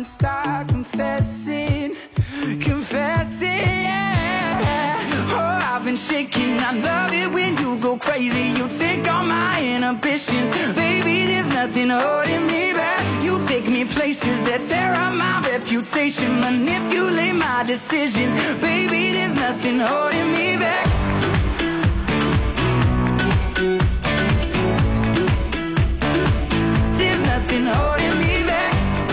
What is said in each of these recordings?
and start confessing, yeah. Oh, I've been shaking, I love it when you go crazy. You take all my inhibitions, baby, there's nothing holding me back. You take me places that tear up my reputation, manipulate my decisions, baby, there's nothing holding me back. There's nothing holding me back.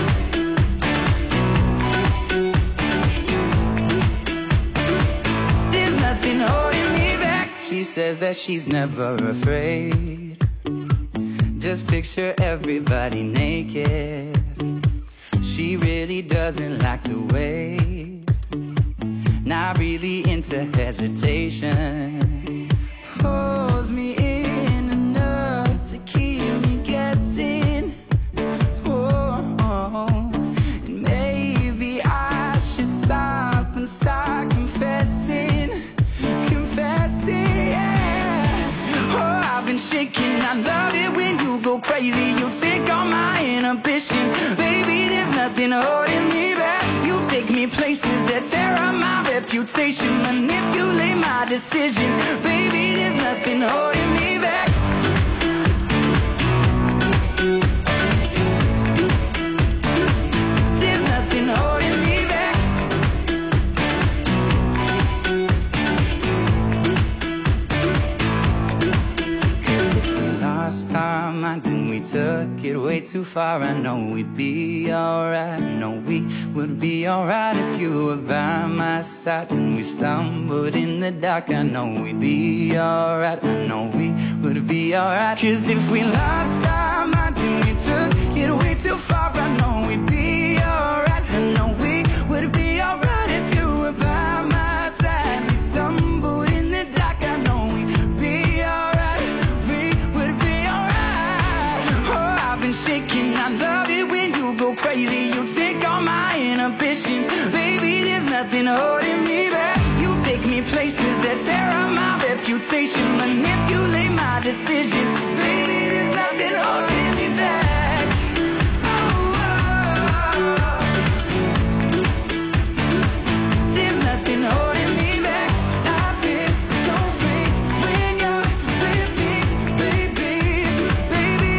There's nothing holding me back. She says that she's never afraid. Just picture everybody naked. She really doesn't like to wait. Not really into hesitation. Pulls me in enough to keep me guessing. Oh, and maybe I should stop and start confessing, yeah. Oh, I've been shaking, I love it when you go crazy. You take all my inhibitions, baby, there's nothing holding me back. You take me places that tear up my reputation, manipulate my decisions, baby, there's nothing holding me back. There's nothing holding me back. Cause if we lost our minds and we took it way too far, I know we'd be alright. I know we would be alright if you were by my side. When we stumbled in the dark, I know we'd be alright. I know we would be alright. Cause if we lost our